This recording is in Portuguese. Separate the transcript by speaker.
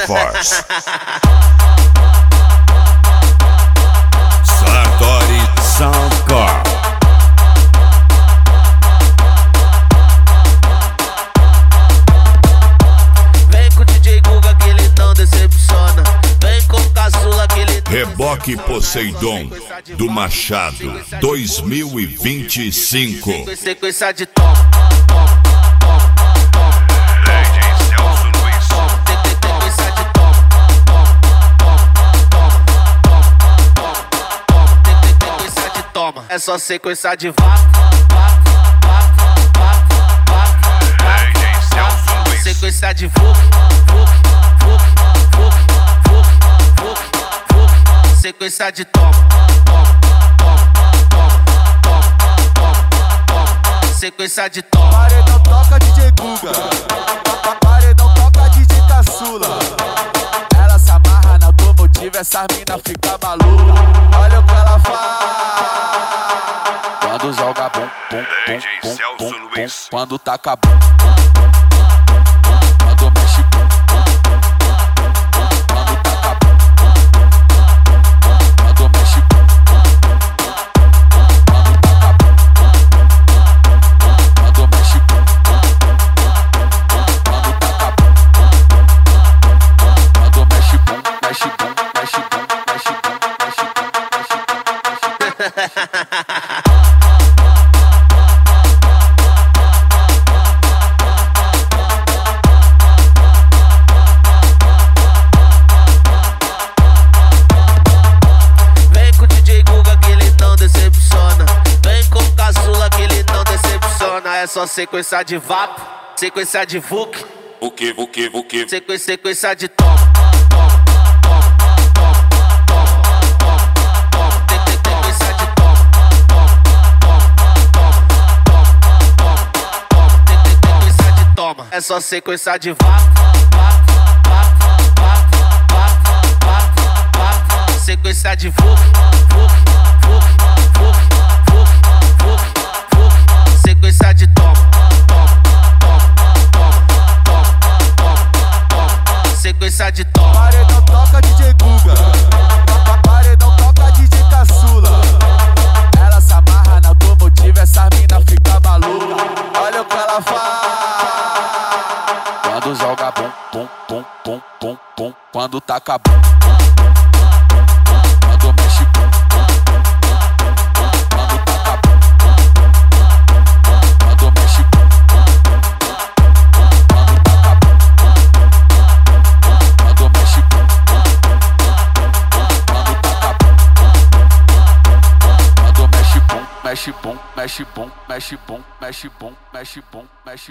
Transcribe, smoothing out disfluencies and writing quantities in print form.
Speaker 1: Force. Sartori Soundcore.
Speaker 2: Vem com o DJ Guga que ele não decepciona. Vem com o Caçula que ele
Speaker 1: Reboque Poseidon do Machado 2025.
Speaker 2: sequência de tom. É só sequência de sequência de sequência de tom. Sequência de tom.
Speaker 3: Paredão toca DJ Guga, paredão toca DJ Caçula. Ela se amarra na automotiva, essas mina fica maluca. Olha o que ela faz quando joga bum, bum, bum, bum, bum, bum. Quando taca bum, bum, bum, bum, bum, bum. Quando mexe bum, bum, bum, bum, bum, bum. Quando taca bum, bum, bum, bum, bum, bum. Quando mexe bum, bum, bum, bum, bum. Quando taca bum, bum, bum, bum, bum. Quando mexe bum, bum, bum, bum, bum. Quando taca bum, bum, bum, bum, bum. Quando mexe bum, mexe bum, mexe bum, mexe bum, mexe bum, mexe bum, mexe bum.
Speaker 2: É só sequência de vapo, sequência de vuc, sequência de tom. Sequência de tom. Sequência de toma. É só sequência de vapo, sequência de vuc, sequência de tom. Sequência de tom.
Speaker 3: Paredão toca DJ Guga, paredão toca DJ Caçula. Ela se amarra na automotiva, essas mina fica maluca. Olha o que ela faz quando joga bum, bum, bum, bum, bum, bum. Quando taca bum, bum, bum, bum, bum, bum. Quando mexe bum, bum, bum, bum, bum, bum. Quando taca bum, bum, bum, bum, bum, bum. Quando mexe bum, bum, bum, bum, bum, bum. Quando taca bum, bum, bum, bum, bum, bum. Quando mexe bum, bum, bum, bum, bum, bum. Quando taca bum, bum, bum, bum, bum, bum. Quando mexe bum, mexe bum, mexe bum, mexe bum, mexe bum, mexe bum, mexe